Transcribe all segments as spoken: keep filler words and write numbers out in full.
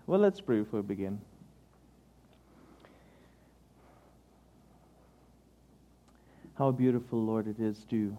Well, let's pray before we begin. How beautiful, Lord, it is to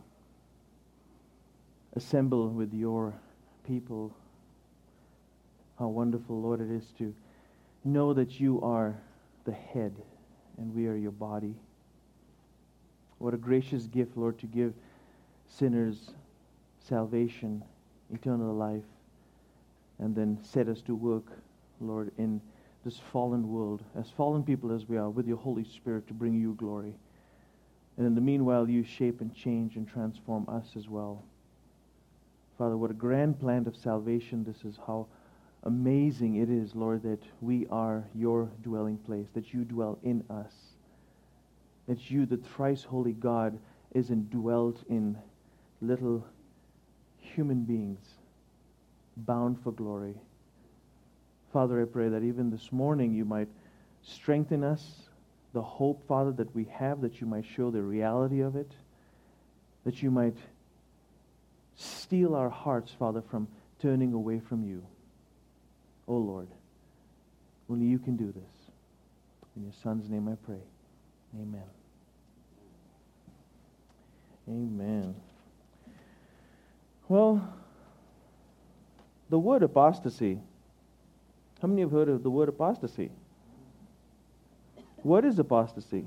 assemble with your people. How wonderful, Lord, it is to know that you are the head and we are your body. What a gracious gift, Lord, to give sinners salvation, eternal life, and then set us to work, Lord, in this fallen world, as fallen people as we are, with your Holy Spirit to bring you glory. And in the meanwhile, you shape and change and transform us as well. Father, what a grand plan of salvation this is. How amazing it is, Lord, that we are your dwelling place, that you dwell in us, that you, the thrice holy God, is indwelt in little human beings bound for glory. Father, I pray that even this morning you might strengthen us, the hope, Father, that we have, that you might show the reality of it, that you might steal our hearts, Father, from turning away from you. Oh, Lord, only you can do this. In your Son's name I pray. Amen. Amen. Well, the word apostasy. How many have heard of the word apostasy? What is apostasy?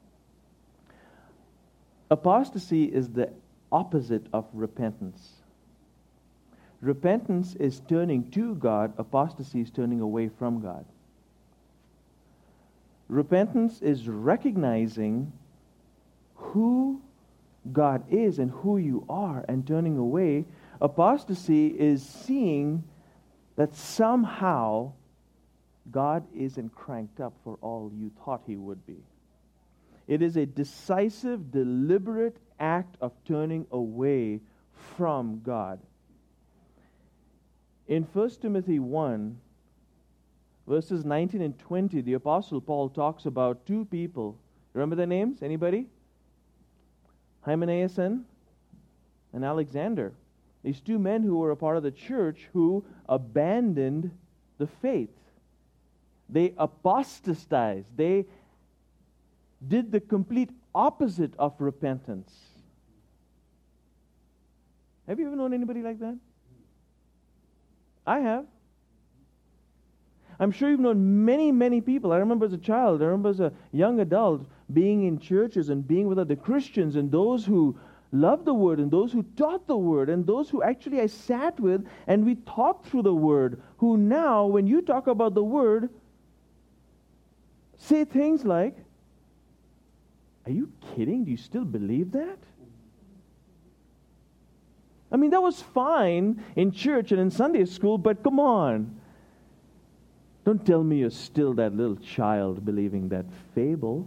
Apostasy is the opposite of repentance. Repentance is turning to God. Apostasy is turning away from God. Repentance is recognizing who God is and who you are and turning away. Apostasy is seeing that somehow God isn't cranked up for all you thought he would be. It is a decisive, deliberate act of turning away from God. In First Timothy one, verses nineteen and twenty, the Apostle Paul talks about two people. Remember their names? Anybody? Hymenaeus and, and Alexander. These two men who were a part of the church who abandoned the faith. They apostatized. They did the complete opposite of repentance. Have you ever known anybody like that? I have. I'm sure you've known many, many people. I remember as a child, I remember as a young adult being in churches and being with other Christians and those who loved the Word and those who taught the Word and those who actually I sat with and we talked through the Word, who now, when you talk about the Word, say things like, "Are you kidding? Do you still believe that?" I mean, that was fine in church and in Sunday school, but come on. Don't tell me you're still that little child believing that fable.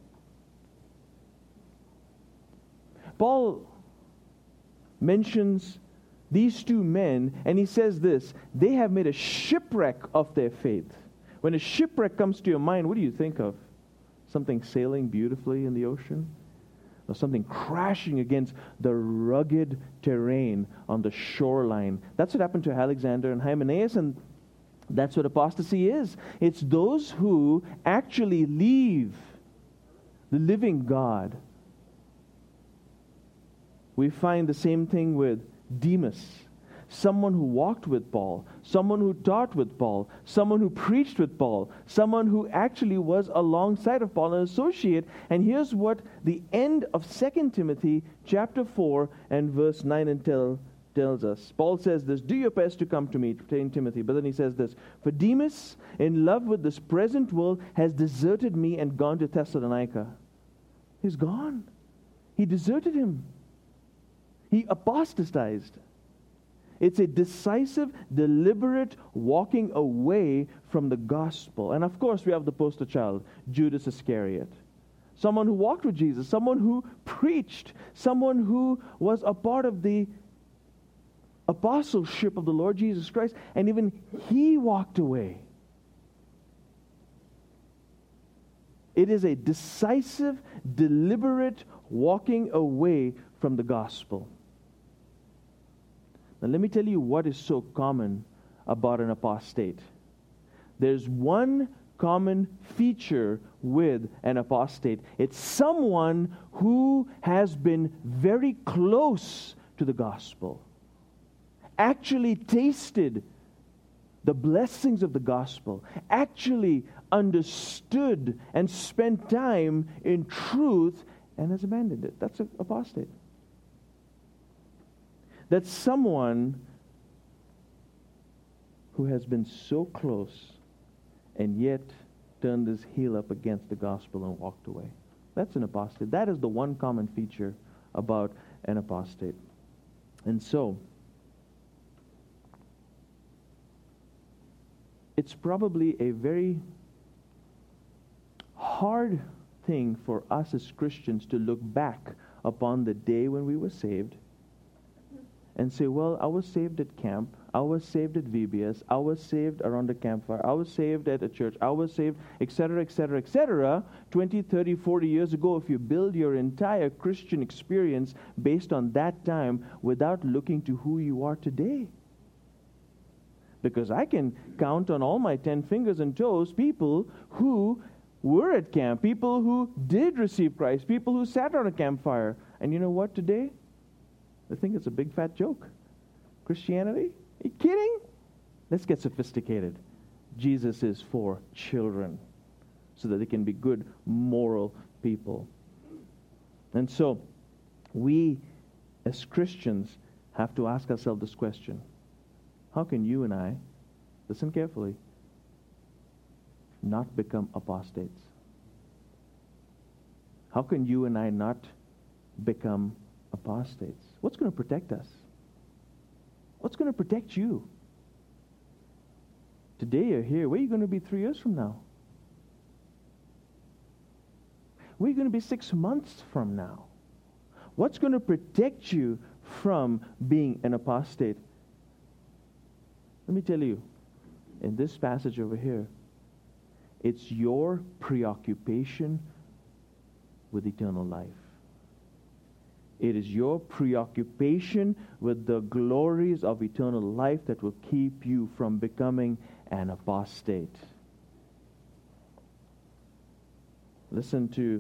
Paul mentions these two men, and he says this: they have made a shipwreck of their faith. When a shipwreck comes to your mind, what do you think of? Something sailing beautifully in the ocean? Or something crashing against the rugged terrain on the shoreline? That's what happened to Alexander and Hymenaeus, and that's what apostasy is. It's those who actually leave the living God. We find the same thing with Demas, someone who walked with Paul, someone who taught with Paul, someone who preached with Paul, someone who actually was alongside of Paul, an associate. And here's what the end of Second Timothy chapter four and verse nine and ten tells us. Paul says this: "Do your best to come to me," telling Timothy. But then he says this: "For Demas, in love with this present world, has deserted me and gone to Thessalonica." He's gone. He deserted him. He apostatized. It's a decisive, deliberate walking away from the gospel. And of course, we have the poster child, Judas Iscariot. Someone who walked with Jesus, someone who preached, someone who was a part of the apostleship of the Lord Jesus Christ, and even he walked away. It is a decisive, deliberate walking away from the gospel. Now let me tell you what is so common about an apostate. there's one common feature with an apostate. It's someone who has been very close to the gospel, actually tasted the blessings of the gospel, actually understood and spent time in truth, and has abandoned it. That's an apostate. That's someone who has been so close and yet turned his heel up against the gospel and walked away. That's an apostate. That is the one common feature about an apostate. And so, it's probably a very hard thing for us as Christians to look back upon the day when we were saved and say, well, I was saved at camp, I was saved at V B S, I was saved around a campfire, I was saved at a church, I was saved, et cetera, et cetera, et cetera, twenty, thirty, forty years ago. If you build your entire Christian experience based on that time without looking to who you are today. Because I can count on all my ten fingers and toes people who were at camp, people who did receive Christ, people who sat around a campfire. And you know what today? They think it's a big fat joke. Christianity? Are you kidding? Let's get sophisticated. Jesus is for children so that they can be good, moral people. And so, we as Christians have to ask ourselves this question. How can you and I, listen carefully, not become apostates? How can you and I not become apostates? What's going to protect us? What's going to protect you? Today you're here. Where are you going to be three years from now? Where are you going to be six months from now? What's going to protect you from being an apostate? Let me tell you, in this passage over here, it's your preoccupation with eternal life. It is your preoccupation with the glories of eternal life that will keep you from becoming an apostate. Listen to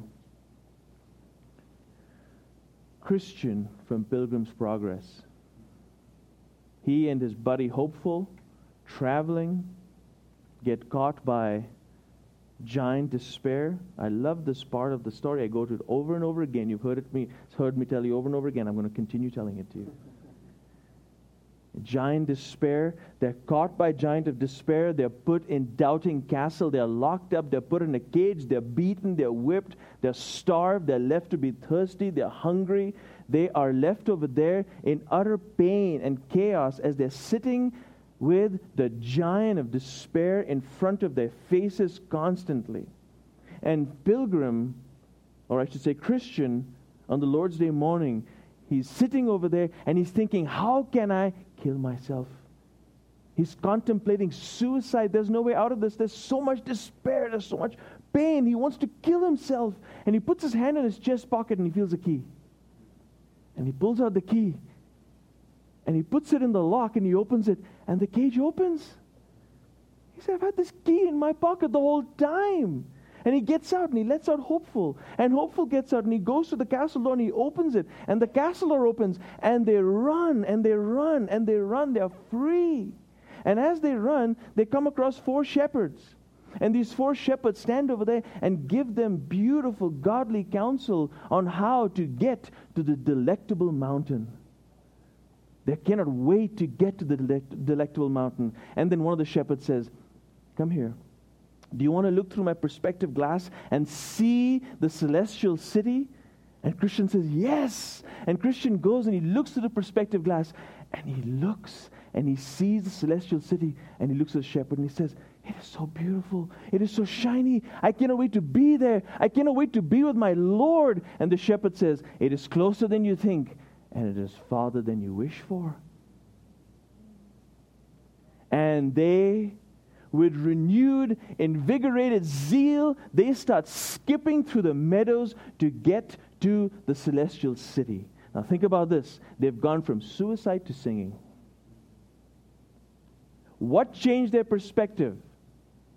Christian from Pilgrim's Progress. He and his buddy Hopeful, traveling, get caught by giant despair. I love this part of the story. I go to it over and over again. You've heard it me, heard me tell you over and over again. I'm going to continue telling it to you. Giant despair. They're caught by giant of despair. They're put in Doubting Castle. They're locked up. They're put in a cage. They're beaten. They're whipped. They're starved. They're left to be thirsty. They're hungry. They are left over there in utter pain and chaos as they're sitting with the giant of despair in front of their faces constantly. And Pilgrim, or I should say Christian, on the Lord's Day morning, he's sitting over there and he's thinking, how can I kill myself? He's contemplating suicide. There's no way out of this. There's so much despair. There's so much pain. He wants to kill himself. And he puts his hand in his chest pocket and he feels a key. And he pulls out the key. And he puts it in the lock and he opens it. And the cage opens. He said, I've had this key in my pocket the whole time. And he gets out and he lets out Hopeful. And Hopeful gets out and he goes to the castle door and he opens it. And the castle door opens. And they run and they run and they run. They're free. And as they run, they come across four shepherds. And these four shepherds stand over there and give them beautiful, godly counsel on how to get to the delectable mountain. They cannot wait to get to the delectable mountain. And then one of the shepherds says, come here. Do you want to look through my perspective glass and see the celestial city? And Christian says, yes. And Christian goes and he looks through the perspective glass. And he looks and he sees the celestial city. And he looks at the shepherd and he says, it is so beautiful. It is so shiny. I cannot wait to be there. I cannot wait to be with my Lord. And the shepherd says, it is closer than you think. And it is farther than you wish for. And they, with renewed, invigorated zeal, they start skipping through the meadows to get to the celestial city. Now think about this. They've gone from suicide to singing. What changed their perspective?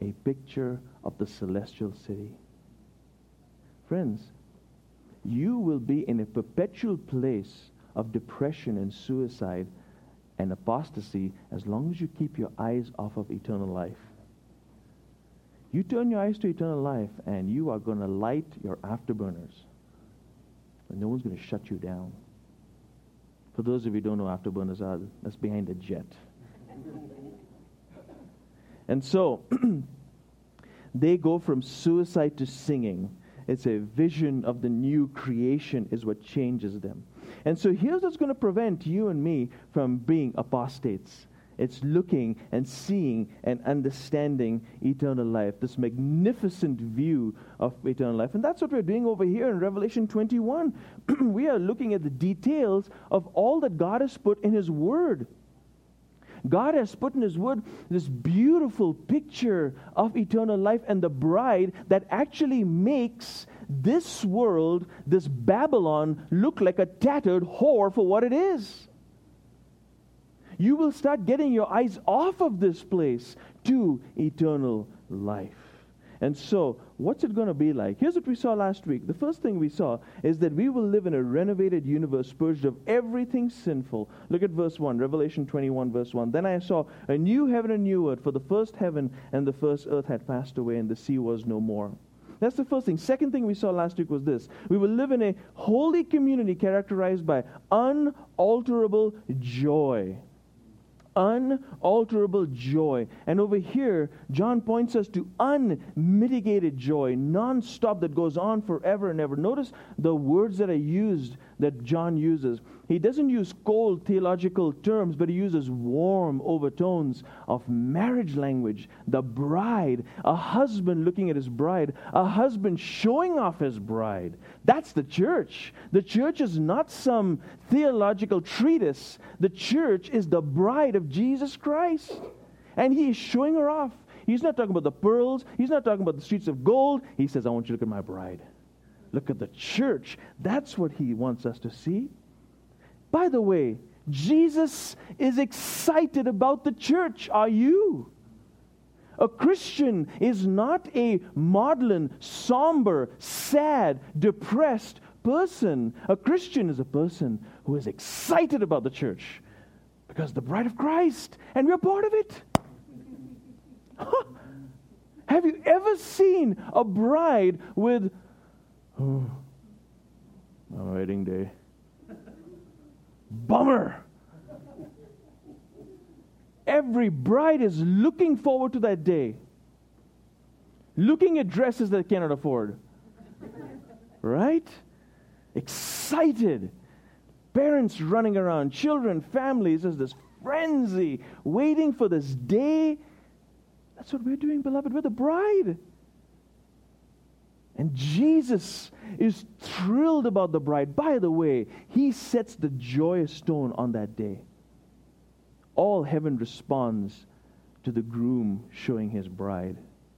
a picture of the celestial city. Friends, you will be in a perpetual place of depression and suicide and apostasy as long as you keep your eyes off of eternal life. You turn your eyes to eternal life and you are going to light your afterburners. And no one's going to shut you down. For those of you who don't know what afterburners are, that's behind a jet. And so, they go from suicide to singing. It's a vision of the new creation is what changes them. And so here's what's going to prevent you and me from being apostates. It's looking and seeing and understanding eternal life, this magnificent view of eternal life. And that's what we're doing over here in Revelation twenty-one. We are looking at the details of all that God has put in His Word. God has put in His Word this beautiful picture of eternal life and the bride that actually makes this world, this Babylon, look like a tattered whore for what it is. You will start getting your eyes off of this place to eternal life. And so, what's it going to be like? Here's what we saw last week. The first thing we saw is that we will live in a renovated universe purged of everything sinful. Look at verse one, Revelation twenty-one, verse one. Then I saw a new heaven and new earth, for the first heaven and the first earth had passed away, and the sea was no more. That's the first thing. Second thing we saw last week was this. We will live in a holy community characterized by unalterable joy. Unalterable joy. And over here, John points us to unmitigated joy, non-stop, that goes on forever and ever. Notice the words that are used, that John uses. He doesn't use cold theological terms, but he uses warm overtones of marriage language. The bride, a husband looking at his bride, a husband showing off his bride. That's the church. The church is not some theological treatise. The church is the bride of Jesus Christ. And he is showing her off. He's not talking about the pearls. He's not talking about the streets of gold. He says, I want you to look at my bride. Look at the church. That's what he wants us to see. By the way, Jesus is excited about the church. Are you? A Christian is not a maudlin, somber, sad, depressed person. A Christian is a person who is excited about the church because the bride of Christ, and we're part of it. Huh. Have you ever seen a bride with, oh, my wedding day? Bummer. Every bride is looking forward to that day. Looking at dresses that they cannot afford. Right? Excited. Parents running around, children, families, there's this frenzy waiting for this day. That's what we're doing, beloved. We're the bride. And Jesus is thrilled about the bride. By the way, he sets the joyous tone on that day. All heaven responds to the groom showing his bride.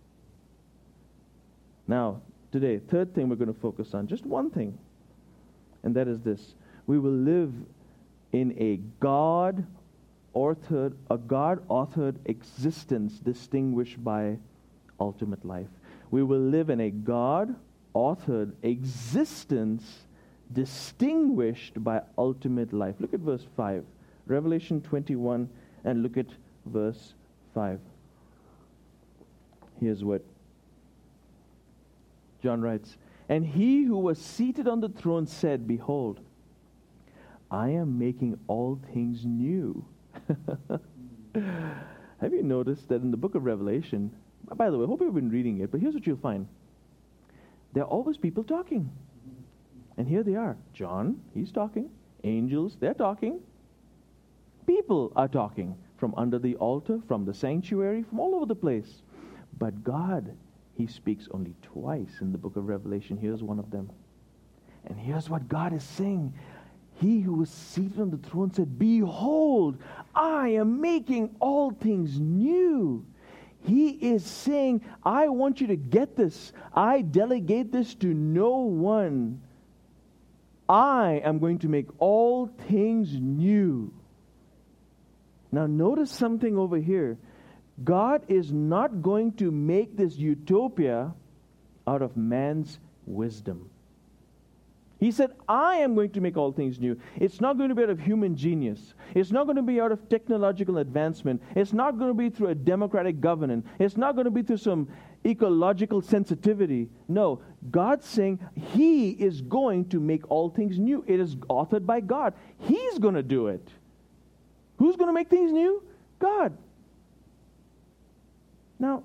Now, today, third thing we're going to focus on, just one thing, and that is this. We will live in a God-authored, a God-authored existence distinguished by ultimate life. We will live in a God-authored existence distinguished by ultimate life. Look at verse five. Revelation twenty-one, and look at verse five. Here's what John writes. And he who was seated on the throne said, Behold, I am making all things new. Have you noticed that in the book of Revelation, by the way, I hope you've been reading it, but here's what you'll find. There are always people talking. And here they are. John, he's talking. Angels, they're talking. People are talking from under the altar, from the sanctuary, from all over the place. But God, he speaks only twice in the book of Revelation. Here's one of them. And here's what God is saying. He who was seated on the throne said, Behold, I am making all things new. He is saying, I want you to get this. I delegate this to no one. I am going to make all things new. Now notice something over here. God is not going to make this utopia out of man's wisdom. He said, I am going to make all things new. It's not going to be out of human genius. It's not going to be out of technological advancement. It's not going to be through a democratic governance. It's not going to be through some ecological sensitivity. No, God's saying He is going to make all things new. It is authored by God. He's going to do it. Who's going to make things new? God. Now,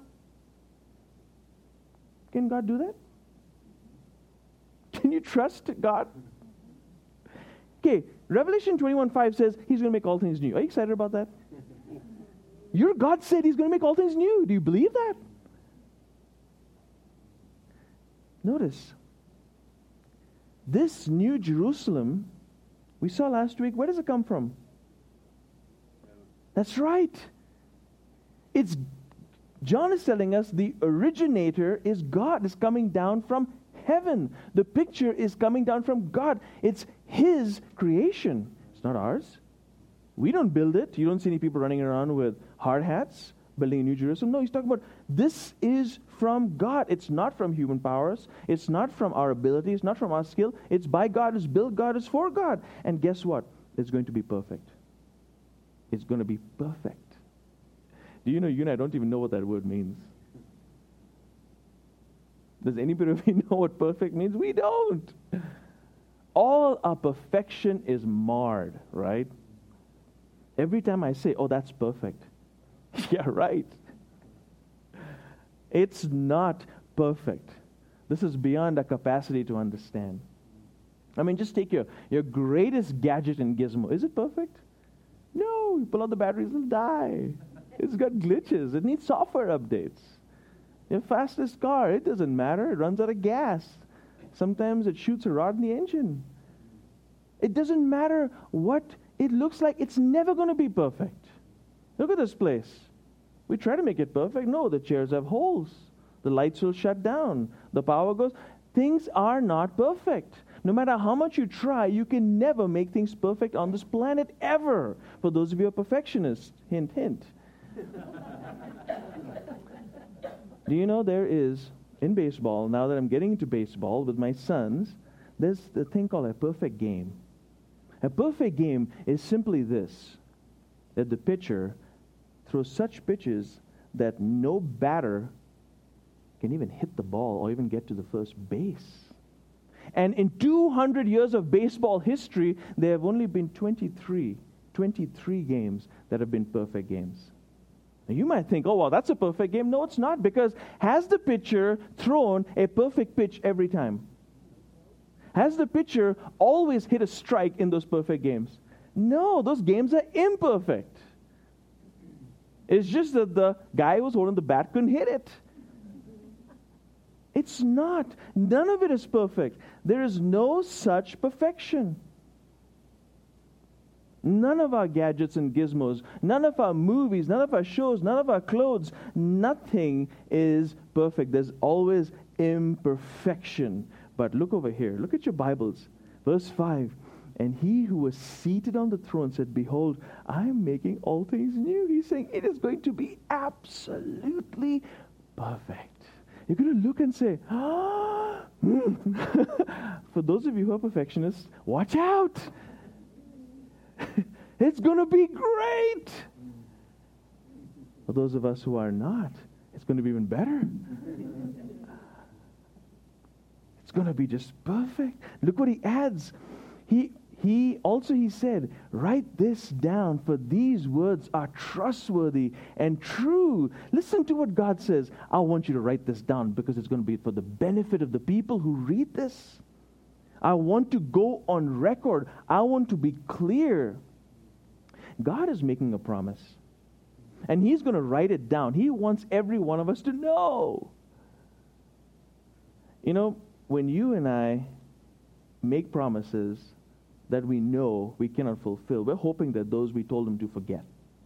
can God do that? Can you trust God? Okay, Revelation twenty-one five says He's going to make all things new. Are you excited about that? Your God said He's going to make all things new. Do you believe that? Notice, this new Jerusalem, we saw last week, where does it come from? That's right. It's, John is telling us the originator is God, is coming down from heaven. The picture is coming down from God. It's His creation. It's not ours. We don't build it. You don't see any people running around with hard hats building a New Jerusalem. No, He's talking about this is from God. It's not from human powers. It's not from our ability. It's not from our skill. It's by God. It's built. God is for God. And guess what? It's going to be perfect. It's going to be perfect. Do you know, you and I don't even know what that word means? Does anybody of you know what perfect means? We don't. All our perfection is marred, right? Every time I say, oh, that's perfect. Yeah, right. It's not perfect. This is beyond our capacity to understand. I mean, just take your, your greatest gadget and gizmo. Is it perfect? No. You pull out the batteries, it'll die. It's got glitches. It needs software updates. Your fastest car, it doesn't matter. It runs out of gas. Sometimes it shoots a rod in the engine. It doesn't matter what it looks like. It's never going to be perfect. Look at this place. We try to make it perfect. No, the chairs have holes. The lights will shut down. The power goes. Things are not perfect. No matter how much you try, you can never make things perfect on this planet ever. For those of you who are perfectionists, hint, hint. Do you know there is, in baseball, now that I'm getting into baseball with my sons, there's the thing called a perfect game. A perfect game is simply this, that the pitcher throws such pitches that no batter can even hit the ball or even get to the first base. And in two hundred years of baseball history, there have only been twenty-three, twenty-three games that have been perfect games. Now you might think, oh, well, that's a perfect game. No, it's not, because has the pitcher thrown a perfect pitch every time? Has the pitcher always hit a strike in those perfect games? No, those games are imperfect. It's just that the guy who was holding the bat couldn't hit it. It's not. None of it is perfect. There is no such perfection. None of our gadgets and gizmos, none of our movies, none of our shows, none of our clothes, nothing is perfect. There's always imperfection. But look over here. Look at your Bibles. Verse five. And he who was seated on the throne said, behold, I am making all things new. He's saying it is going to be absolutely perfect. You're going to look and say, ah. For those of you who are perfectionists, watch out. It's going to be great. For those of us who are not, it's going to be even better. It's going to be just perfect. Look what he adds. He he also he said, write this down, for these words are trustworthy and true. Listen to what God says. I want you to write this down because it's going to be for the benefit of the people who read this. I want to go on record. I want to be clear. God is making a promise. And He's going to write it down. He wants every one of us to know. You know, when you and I make promises that we know we cannot fulfill, we're hoping that those we told them to forget.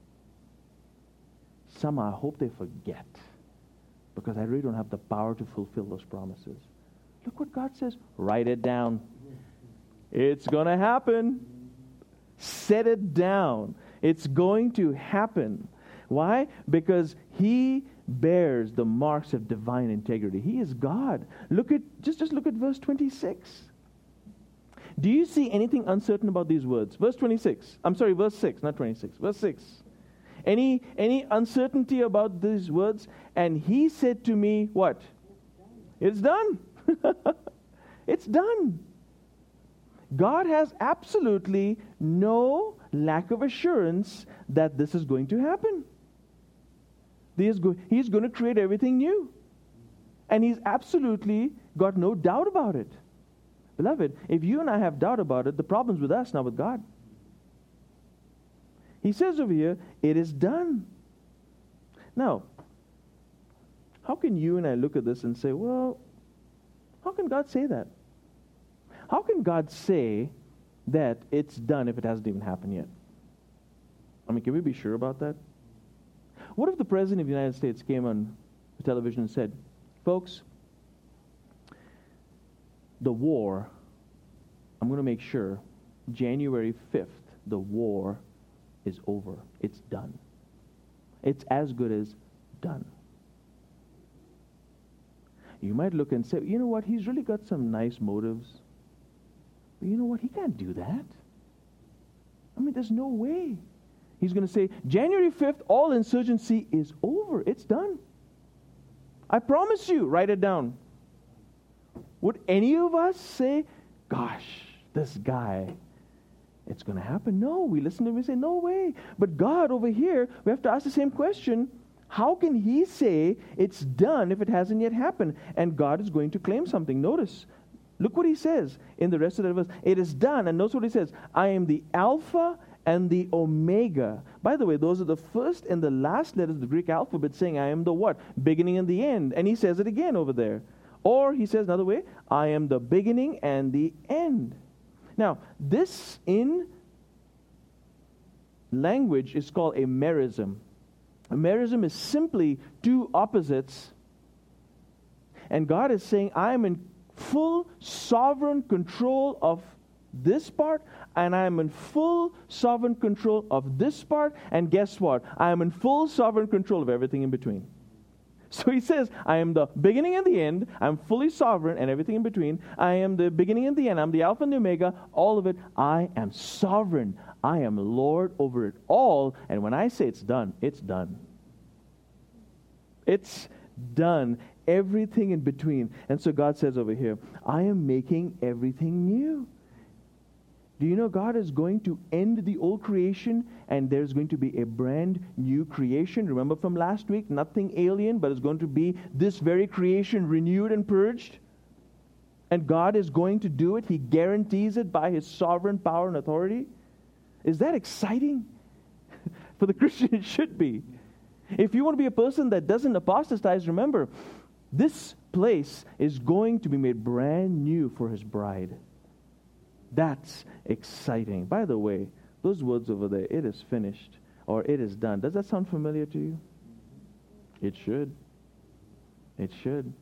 Somehow I hope they forget, because I really don't have the power to fulfill those promises. Look what God says. Write it down. It's going to happen. Set it down. It's going to happen. Why? Because He bears the marks of divine integrity. He is God. Look at, just, just look at verse twenty-six. Do you see anything uncertain about these words? Verse twenty-six. I'm sorry, verse six, not twenty-six. Verse six. Any, any uncertainty about these words? And he said to me, what? It's done. It's done. God has absolutely no lack of assurance that this is going to happen. He is, go- he is going to create everything new. And He's absolutely got no doubt about it. Beloved, if you and I have doubt about it, the problem's with us, not with God. He says over here, it is done. Now, how can you and I look at this and say, well, how can God say that? How can God say that it's done if it hasn't even happened yet? I mean, can we be sure about that? What if the President of the United States came on the television and said, folks, the war, I'm going to make sure January fifth, the war is over. It's done. It's as good as done. You might look and say, you know what, he's really got some nice motives. But you know what, he can't do that. I mean, there's no way. He's going to say, January fifth, all insurgency is over. It's done. I promise you, write it down. Would any of us say, gosh, this guy, it's going to happen? No, we listen to him and say, no way. But God over here, we have to ask the same question. How can He say it's done if it hasn't yet happened? And God is going to claim something. Notice, look what He says in the rest of the verse. It is done. And notice what He says. I am the Alpha and the Omega. By the way, those are the first and the last letters of the Greek alphabet saying I am the what? Beginning and the end. And He says it again over there. Or He says another way, I am the beginning and the end. Now, this in language is called a merism. A merism is simply two opposites. And God is saying, I am in full sovereign control of this part, and I am in full sovereign control of this part, and guess what? I am in full sovereign control of everything in between. So He says, I am the beginning and the end. I'm fully sovereign and everything in between. I am the beginning and the end. I'm the Alpha and the Omega. All of it. I am sovereign. I am Lord over it all. And when I say it's done, it's done. It's done. Everything in between. And so God says over here, I am making everything new. Do you know God is going to end the old creation and there's going to be a brand new creation? Remember from last week, nothing alien, but it's going to be this very creation renewed and purged. And God is going to do it. He guarantees it by His sovereign power and authority. Is that exciting? For the Christian, it should be. If you want to be a person that doesn't apostatize, remember, this place is going to be made brand new for His bride. That's exciting. By the way, those words over there, it is finished or it is done. Does that sound familiar to you? It should. It should.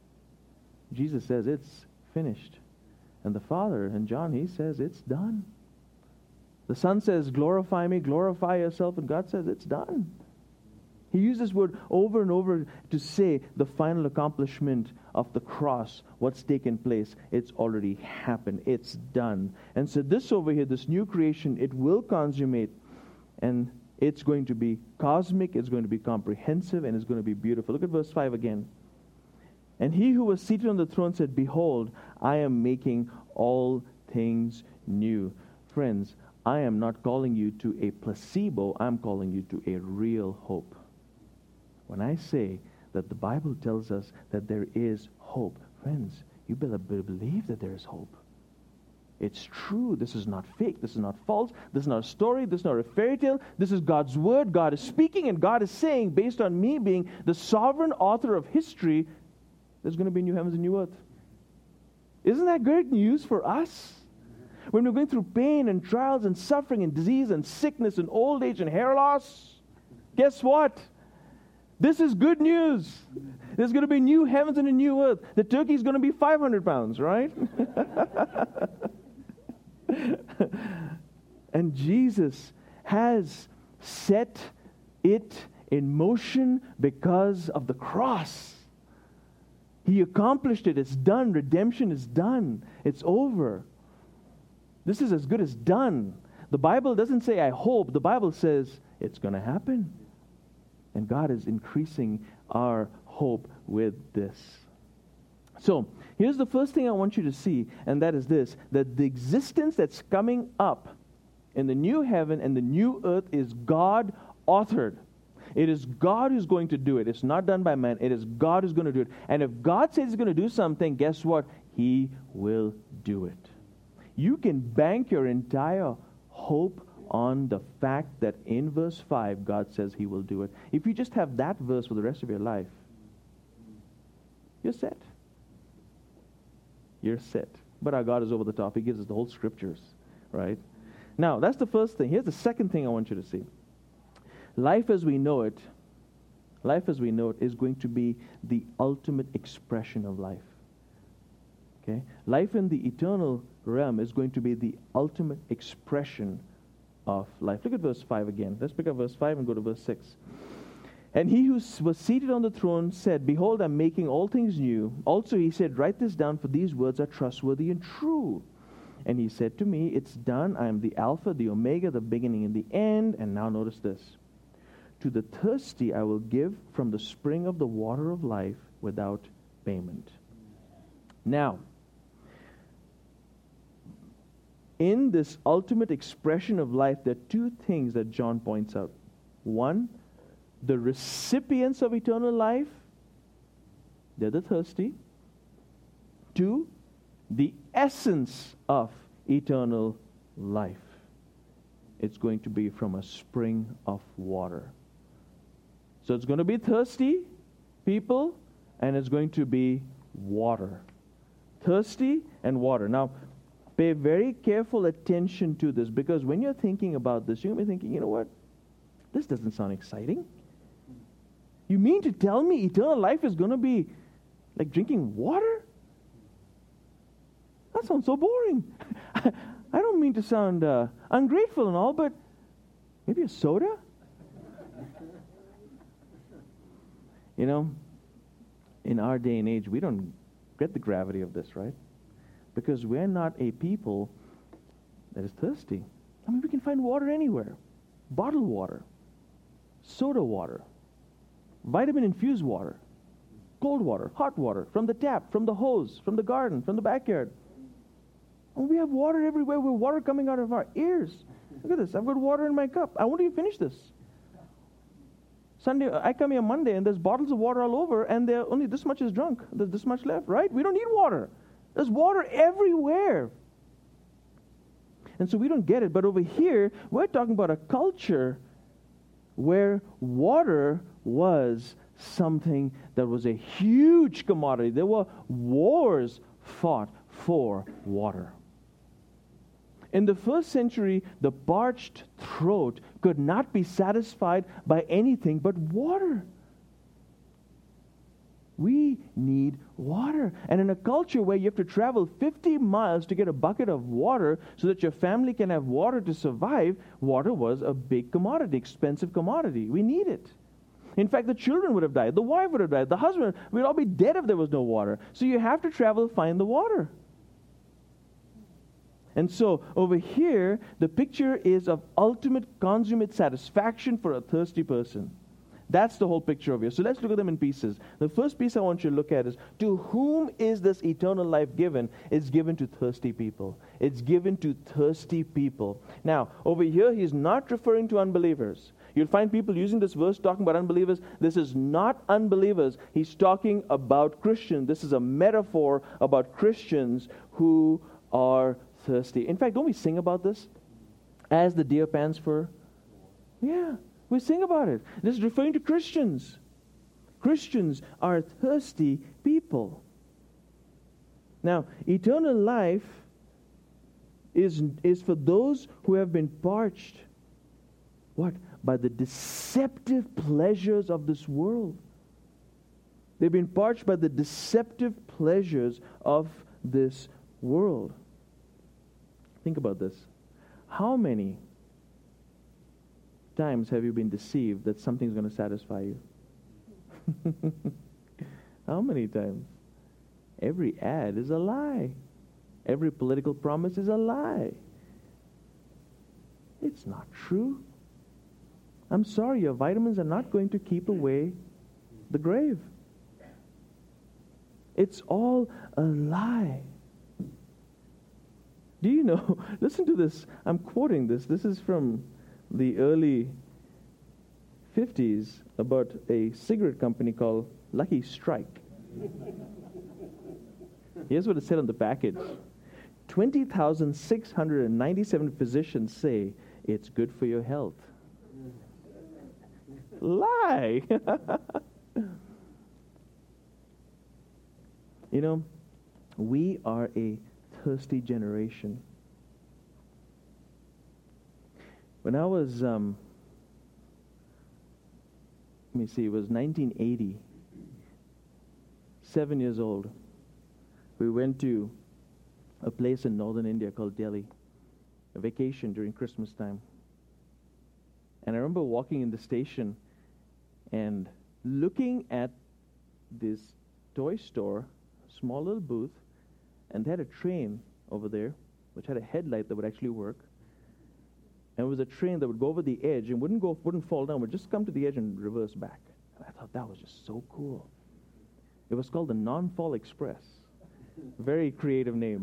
Jesus says it's finished. And the Father, and John, He says it's done. The Son says, glorify me, glorify yourself, and God says it's done. He used this word over and over to say the final accomplishment of the cross, what's taken place. It's already happened. It's done. And so this over here, this new creation, it will consummate. And it's going to be cosmic, it's going to be comprehensive, and it's going to be beautiful. Look at verse five again. And He who was seated on the throne said, behold, I am making all things new. Friends, I am not calling you to a placebo. I'm calling you to a real hope. When I say that the Bible tells us that there is hope, friends, you better believe that there is hope. It's true. This is not fake. This is not false. This is not a story. This is not a fairy tale. This is God's word. God is speaking, and God is saying, based on me being the sovereign author of history, there's going to be new heavens and new earth. Isn't that great news for us? When we're going through pain and trials and suffering and disease and sickness and old age and hair loss, guess what? This is good news. There's going to be new heavens and a new earth. The turkey is going to be five hundred pounds, right? And Jesus has set it in motion because of the cross. He accomplished it. It's done. Redemption is done. It's over. This is as good as done. The Bible doesn't say, I hope. The Bible says, it's going to happen. And God is increasing our hope with this. So, here's the first thing I want you to see, and that is this, that the existence that's coming up in the new heaven and the new earth is God-authored. It is God who's going to do it. It's not done by man. It is God who's going to do it. And if God says He's going to do something, guess what? He will do it. You can bank your entire hope on the fact that in verse five, God says He will do it. If you just have that verse for the rest of your life, you're set. You're set. But our God is over the top. He gives us the whole scriptures, right? Now, that's the first thing. Here's the second thing I want you to see. Life as we know it, life as we know it is going to be the ultimate expression of life. Okay? Life in the eternal realm is going to be the ultimate expression of life. Look at verse five again. Let's pick up verse five and go to verse six. And he who was seated on the throne said, Behold, I'm making all things new. Also he said, Write this down, for these words are trustworthy and true. And he said to me, It's done. I am the Alpha, the Omega, the beginning and the end. And now notice this. To the thirsty I will give from the spring of the water of life without payment. Now, in this ultimate expression of life, there are two things that John points out. One, the recipients of eternal life, they're the thirsty. Two, the essence of eternal life. It's going to be from a spring of water. So it's going to be thirsty people, and it's going to be water. Thirsty and water. Now, pay very careful attention to this, because when you're thinking about this, you're going to be thinking, you know what? This doesn't sound exciting. You mean to tell me eternal life is going to be like drinking water? That sounds so boring. I don't mean to sound uh, ungrateful and all, but maybe a soda? You know, in our day and age, we don't get the gravity of this, right? Because we're not a people that is thirsty. I mean, we can find water anywhere. Bottled water, soda water, vitamin-infused water, cold water, hot water, from the tap, from the hose, from the garden, from the backyard. And we have water everywhere with water coming out of our ears. Look at this. I've got water in my cup. I won't even finish this. Sunday, I come here Monday, and there's bottles of water all over, and there only this much is drunk. There's this much left, right? We don't need water. There's water everywhere. And so we don't get it. But over here, we're talking about a culture where water was something that was a huge commodity. There were wars fought for water. In the first century, the parched throat could not be satisfied by anything but water. We need water. And in a culture where you have to travel fifty miles to get a bucket of water so that your family can have water to survive, water was a big commodity, expensive commodity. We need it. In fact, the children would have died. The wife would have died. The husband, we'd all be dead if there was no water. So you have to travel to find the water. And so, over here, the picture is of ultimate consummate satisfaction for a thirsty person. That's the whole picture over here. So let's look at them in pieces. The first piece I want you to look at is, to whom is this eternal life given? It's given to thirsty people. It's given to thirsty people. Now, over here, he's not referring to unbelievers. You'll find people using this verse talking about unbelievers. This is not unbelievers. He's talking about Christians. This is a metaphor about Christians who are thirsty. In fact, don't we sing about this? As the deer pants for? Yeah, we sing about it. This is referring to Christians. Christians are thirsty people. Now, eternal life is, is for those who have been parched. What? By the deceptive pleasures of this world. They've been parched by the deceptive pleasures of this world. Think about this. How many, times have you been deceived that something's going to satisfy you? How many times? Every ad is a lie. Every political promise is a lie. It's not true. I'm sorry, your vitamins are not going to keep away the grave. It's all a lie. Do you know, listen to this, I'm quoting this, this is from the early fifties about a cigarette company called Lucky Strike. Here's what it said on the package. twenty thousand six hundred ninety-seven physicians say it's good for your health. Lie! You know, we are a thirsty generation. When I was, um, let me see, it was nineteen eighty, seven years old. We went to a place in northern India called Delhi, a vacation during Christmas time. And I remember walking in the station and looking at this toy store, small little booth, and they had a train over there which had a headlight that would actually work. And it was a train that would go over the edge and wouldn't go, wouldn't fall down, would just come to the edge and reverse back. And I thought that was just so cool. It was called the Non-Fall Express. Very creative name.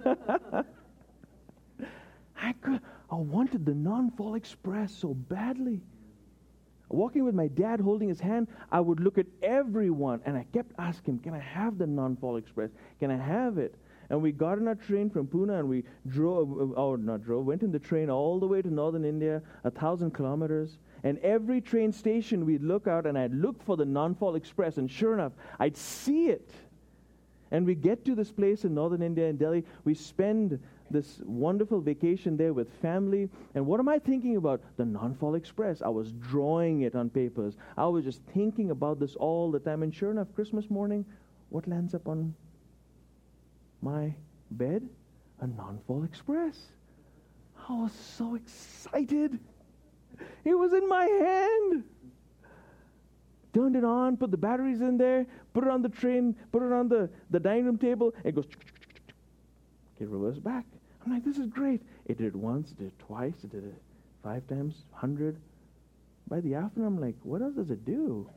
I could, I wanted the Non-Fall Express so badly. Walking with my dad holding his hand, I would look at everyone and I kept asking him, can I have the Non-Fall Express? Can I have it? And we got on our train from Pune and we drove, oh, not drove, went in the train all the way to northern India, a thousand kilometers. And every train station we'd look out and I'd look for the Non-Fall Express, and sure enough, I'd see it. And we get to this place in northern India, in Delhi. We spend this wonderful vacation there with family. And what am I thinking about? The Non-Fall Express. I was drawing it on papers. I was just thinking about this all the time. And sure enough, Christmas morning, what lands up on my bed? A Non-Fall Express. I was so excited. It was in my hand. Turned it on, put the batteries in there, put it on the train, put it on the, the dining room table. It goes, it reverses back. I'm like, this is great. It did it once, it did it twice, it did it five times, hundred. By the afternoon, I'm like, what else does it do?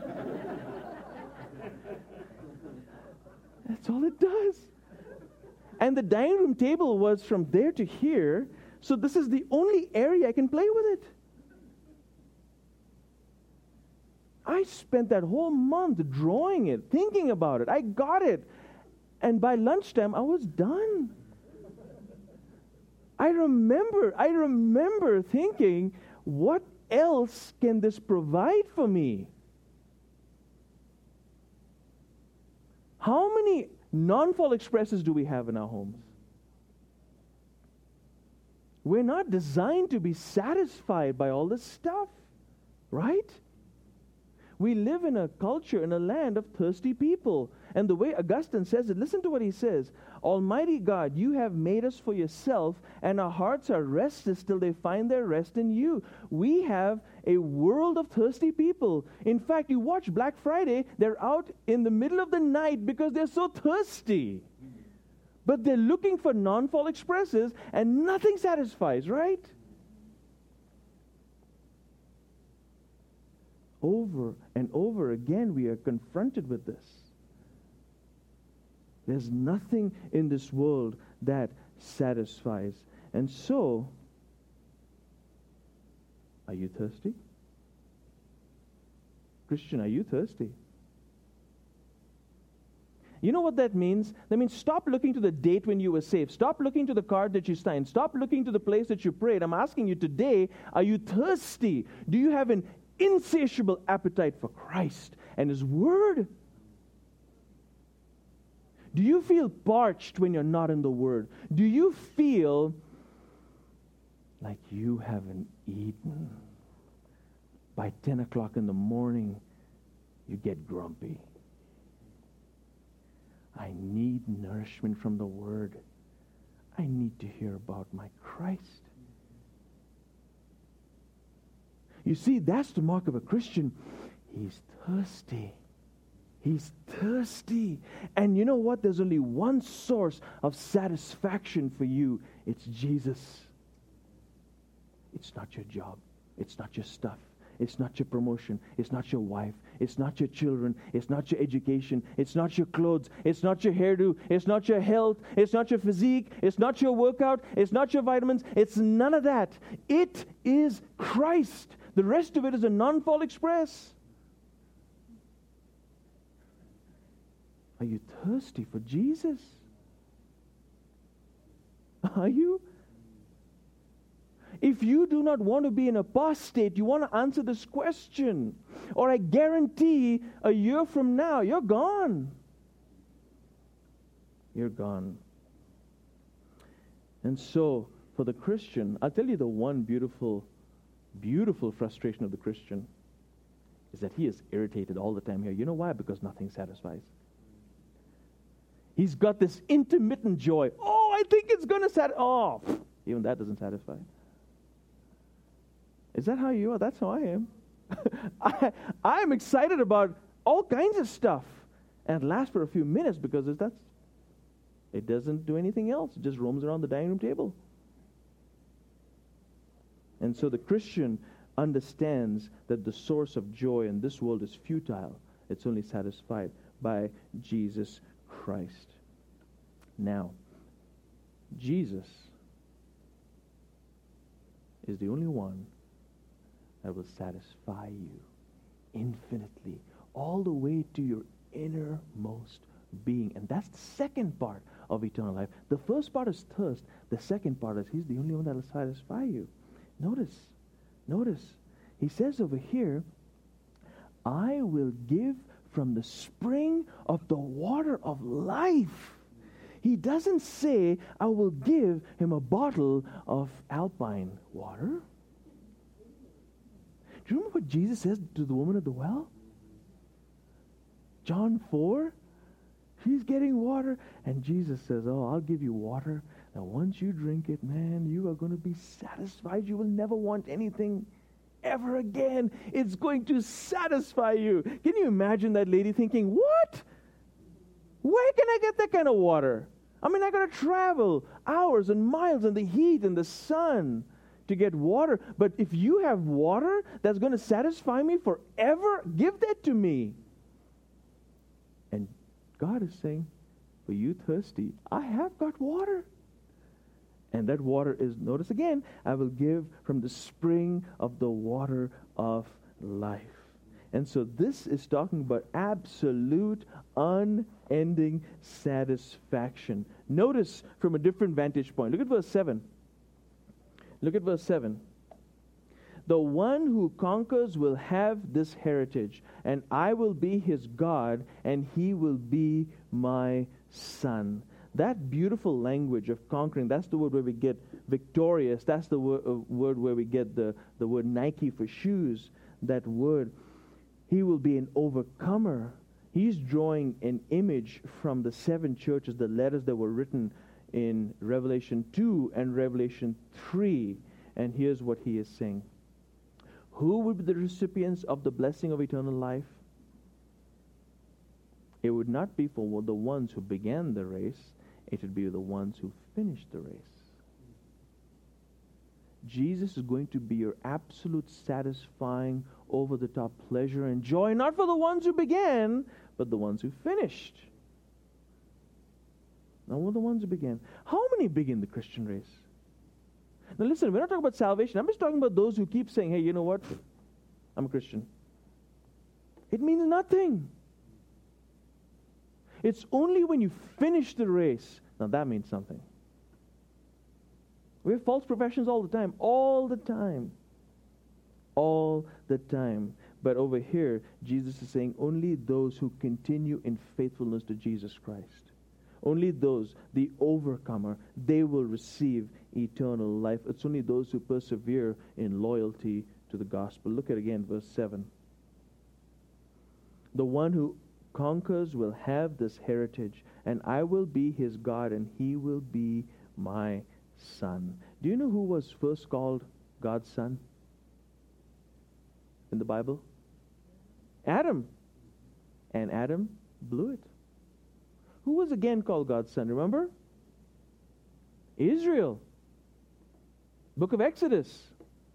That's all it does. And the dining room table was from there to here, so this is the only area I can play with it. I spent that whole month drawing it, thinking about it. I got it. And by lunchtime, I was done. I remember, I remember thinking, what else can this provide for me? How many Non-Fall Expresses do we have in our homes? We're not designed to be satisfied by all this stuff, right? We live in a culture, in a land of thirsty people. And the way Augustine says it, listen to what he says. Almighty God, you have made us for yourself, and our hearts are restless till they find their rest in you. We have a world of thirsty people. In fact, you watch Black Friday, they're out in the middle of the night because they're so thirsty. But they're looking for Non-Fall Expresses, and nothing satisfies, right? Over and over again, we are confronted with this. There's nothing in this world that satisfies. And so, are you thirsty? Christian, are you thirsty? You know what that means? That means stop looking to the date when you were saved. Stop looking to the card that you signed. Stop looking to the place that you prayed. I'm asking you today, are you thirsty? Do you have an insatiable appetite for Christ and His Word? Do you feel parched when you're not in the Word? Do you feel like you haven't eaten? By ten o'clock in the morning, you get grumpy. I need nourishment from the Word. I need to hear about my Christ. You see, that's the mark of a Christian. He's thirsty. He's thirsty. And you know what? There's only one source of satisfaction for you. It's Jesus. It's not your job. It's not your stuff. It's not your promotion. It's not your wife. It's not your children. It's not your education. It's not your clothes. It's not your hairdo. It's not your health. It's not your physique. It's not your workout. It's not your vitamins. It's none of that. It is Christ. The rest of it is a non-fault express. Are you thirsty for Jesus? Are you? If you do not want to be an apostate, you want to answer this question, or I guarantee a year from now, you're gone. You're gone. And so, for the Christian, I'll tell you the one beautiful, beautiful frustration of the Christian is that he is irritated all the time here. You know why? Because nothing satisfies. He's got this intermittent joy. Oh, I think it's going to satisfy. Oh, even that doesn't satisfy. Is that how you are? That's how I am. I, I'm excited about all kinds of stuff. And it lasts for a few minutes because it's, that's, it doesn't do anything else. It just roams around the dining room table. And so the Christian understands that the source of joy in this world is futile. It's only satisfied by Jesus Christ. Now, Jesus is the only one that will satisfy you infinitely, all the way to your innermost being. And that's the second part of eternal life. The first part is thirst. The second part is He's the only one that will satisfy you. Notice, notice, He says over here, I will give from the spring of the water of life. He doesn't say, I will give him a bottle of Alpine water. Do you remember what Jesus says to the woman at the well? John four? She's getting water, and Jesus says, oh, I'll give you water. Now, once you drink it, man, you are going to be satisfied. You will never want anything ever again. It's going to satisfy you. Can you imagine that lady thinking, what? Where can I get that kind of water? I mean, I got to travel hours and miles in the heat and the sun to get water. But if you have water that's going to satisfy me forever, give that to me. And God is saying, for you thirsty, I have got water. And that water is, notice again, I will give from the spring of the water of life. And so this is talking about absolute, unending satisfaction. Notice from a different vantage point. Look at verse seven. Look at verse seven. The one who conquers will have this heritage, and I will be his God, and he will be my son. That beautiful language of conquering, that's the word where we get victorious. That's the word, uh, word where we get the, the word Nike for shoes. That word, he will be an overcomer. He's drawing an image from the seven churches, the letters that were written in Revelation two and Revelation three. And here's what he is saying. Who would be the recipients of the blessing of eternal life? It would not be for the ones who began the race. It would be the ones who finished the race. Jesus is going to be your absolute satisfying, over-the-top pleasure and joy, not for the ones who began, but the ones who finished. Now, what are the ones who began? How many begin the Christian race? Now listen, we're not talking about salvation. I'm just talking about those who keep saying, hey, you know what? I'm a Christian. It means nothing. It's only when you finish the race, now that means something. We have false professions all the time. All the time. All the time. But over here, Jesus is saying only those who continue in faithfulness to Jesus Christ. Only those, the overcomer, they will receive eternal life. It's only those who persevere in loyalty to the gospel. Look at again verse seven. The one who conquers will have this heritage, and I will be his God, and he will be my son. Do you know who was first called God's son? in the Bible? Adam. And Adam blew it. Who was again called God's son? Remember? Israel. Book of Exodus.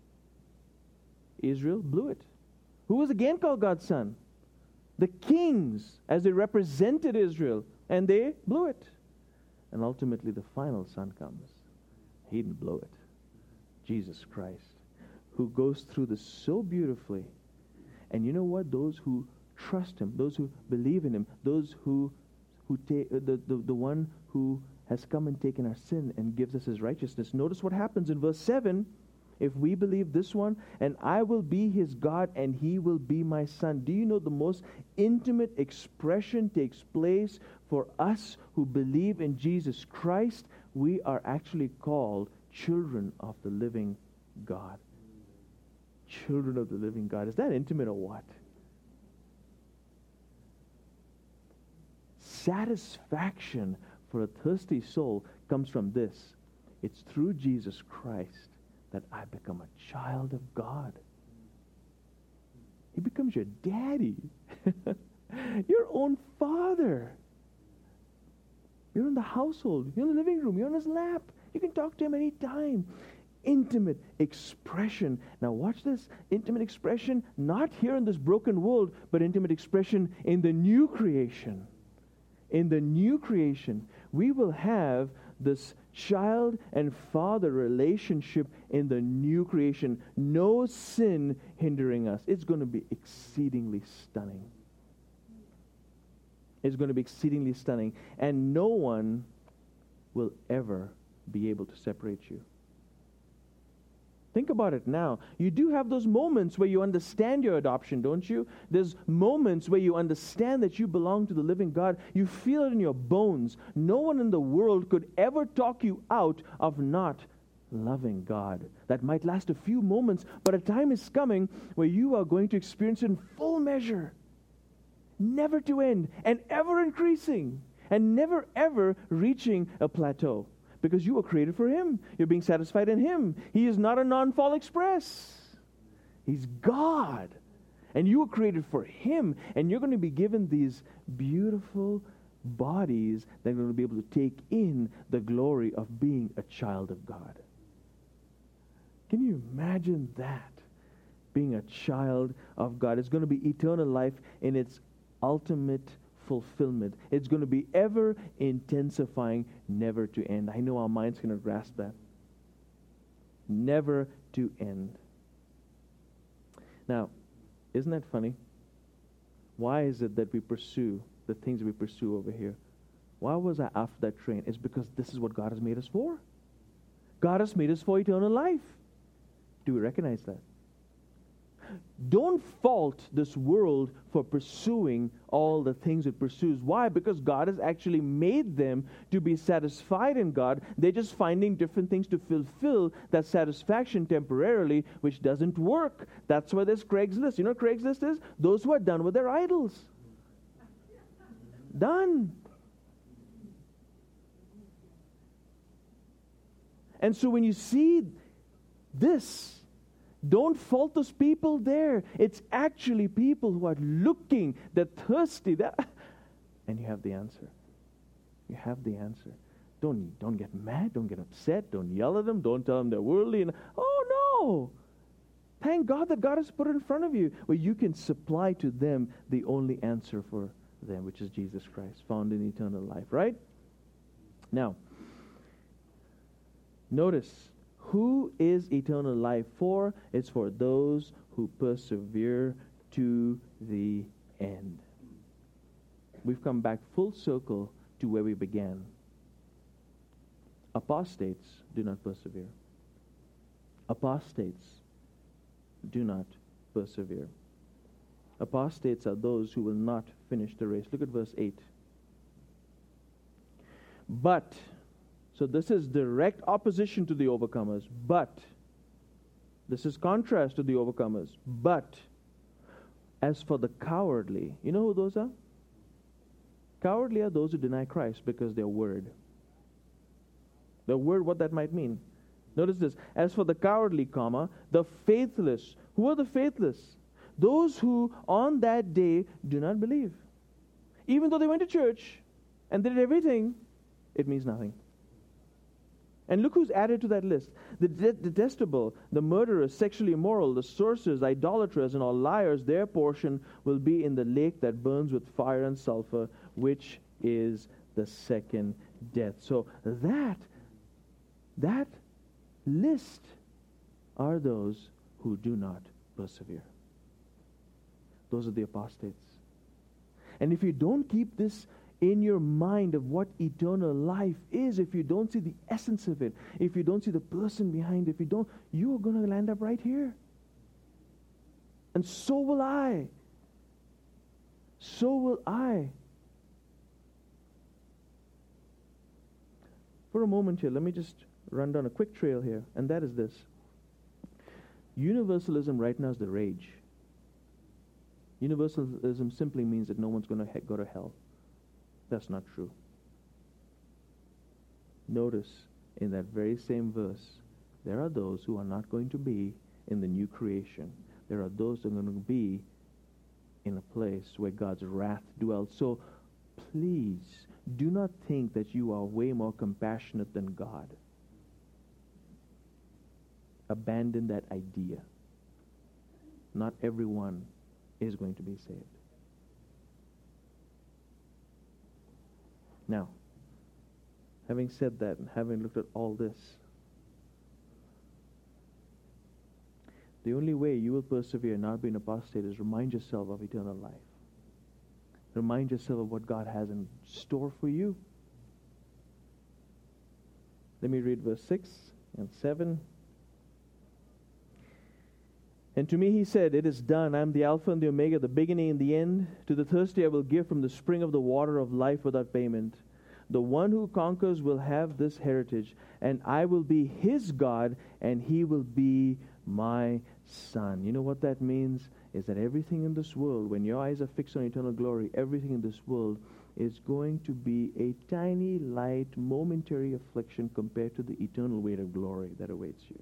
Israel blew it. Who was again called God's son? The kings, as they represented Israel, and they blew it. And ultimately the final son comes. He didn't blow it. Jesus Christ, who goes through this so beautifully. And you know what? Those who trust him, those who believe in him, those who who take the, the, the one who has come and taken our sin and gives us his righteousness. Notice what happens in verse seven. If we believe this one, and I will be his God and he will be my son. Do you know the most intimate expression takes place for us who believe in Jesus Christ? We are actually called children of the living God. Children of the living God. Is that intimate or what? Satisfaction for a thirsty soul comes from this. It's through Jesus Christ that I become a child of God. He becomes your daddy. Your own father. You're in the household. You're in the living room. You're on his lap. You can talk to him anytime. Intimate expression. Now watch this. Intimate expression, not here in this broken world, but intimate expression in the new creation. In the new creation, we will have this child and father relationship in the new creation. No sin hindering us. It's going to be exceedingly stunning. It's going to be exceedingly stunning. And no one will ever be able to separate you. Think about it now. You do have those moments where you understand your adoption, don't you? There's moments where you understand that you belong to the living God. You feel it in your bones. No one in the world could ever talk you out of not loving God. That might last a few moments, but a time is coming where you are going to experience it in full measure. Never to end, and ever increasing, and never ever reaching a plateau. Because you were created for him. You're being satisfied in him. He is not a non-fall express. He's God. And you were created for him. And you're going to be given these beautiful bodies that are going to be able to take in the glory of being a child of God. Can you imagine that? Being a child of God. It's going to be eternal life in its ultimate fulfillment. It's going to be ever intensifying, never to end. I know our minds cannot grasp that. Never to end. Now, isn't that funny? Why is it that we pursue the things we pursue over here? Why was I after that train? It's because this is what God has made us for. God has made us for eternal life. Do we recognize that? Don't fault this world for pursuing all the things it pursues. Why? Because God has actually made them to be satisfied in God. They're just finding different things to fulfill that satisfaction temporarily, which doesn't work. That's why there's Craigslist. You know what Craigslist is? Those who are done with their idols. Done. And so when you see this, don't fault those people there. It's actually people who are looking, they're thirsty. They're and you have the answer. You have the answer. Don't, don't get mad. Don't get upset. Don't yell at them. Don't tell them they're worldly. And, oh, no. Thank God that God has put it in front of you where you can supply to them the only answer for them, which is Jesus Christ, found in eternal life, right? Now, notice, who is eternal life for? It's for those who persevere to the end. We've come back full circle to where we began. Apostates do not persevere. Apostates do not persevere. Apostates are those who will not finish the race. Look at verse eight. But... So this is direct opposition to the overcomers. But, this is contrast to the overcomers. But, as for the cowardly, you know who those are? Cowardly are those who deny Christ because their word. Their word, what that might mean. Notice this. As for the cowardly, comma, the faithless. Who are the faithless? those who on that day do not believe. Even though they went to church and they did everything, it means nothing. And look who's added to that list. The de- detestable, the murderers, sexually immoral, the sorcerers, idolaters, and all liars, their portion will be in the lake that burns with fire and sulfur, which is the second death. So that, that list are those who do not persevere. Those are the apostates. And if you don't keep this in your mind of what eternal life is, if you don't see the essence of it, if you don't see the person behind it, if you don't, you are going to land up right here. And so will I. So will I. For a moment here, let me just run down a quick trail here, and that is this. Universalism right now is the rage. Universalism simply means that no one's going to he- go to hell. That's not true. Notice in that very same verse, there are those who are not going to be in the new creation. There are those who are going to be in a place where God's wrath dwells. So please do not think that you are way more compassionate than God. Abandon that idea. Not everyone is going to be saved. Now, having said that and having looked at all this, the only way you will persevere and not be an apostate is remind yourself of eternal life. Remind yourself of what God has in store for you. Let me read verse six and seven. And to me he said, it is done. I am the Alpha and the Omega, the beginning and the end. To the thirsty I will give from the spring of the water of life without payment. The one who conquers will have this heritage, and I will be his God, and he will be my son. You know what that means? Is that everything in this world, when your eyes are fixed on eternal glory, everything in this world is going to be a tiny, light, momentary affliction compared to the eternal weight of glory that awaits you.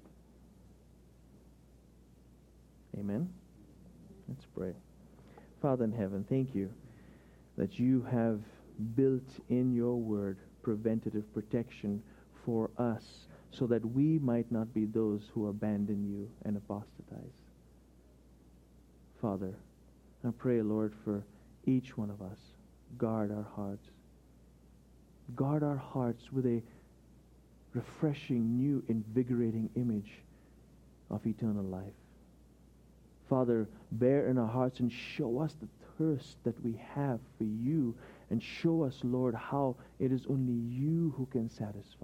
Amen? Let's pray. Father in heaven, thank you that you have built in your word preventative protection for us so that we might not be those who abandon you and apostatize. Father, I pray, Lord, for each one of us. Guard our hearts. Guard our hearts with a refreshing, new, invigorating image of eternal life. Father, bear in our hearts and show us the thirst that we have for you, and show us, Lord, how it is only you who can satisfy.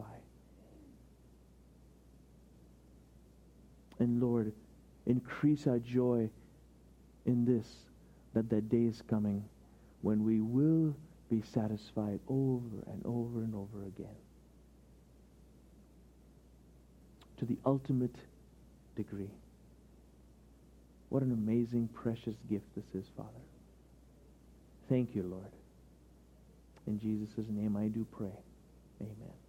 And Lord, increase our joy in this, that that day is coming when we will be satisfied over and over and over again to the ultimate degree. What an amazing, precious gift this is, Father. Thank you, Lord. In Jesus' name I do pray. Amen.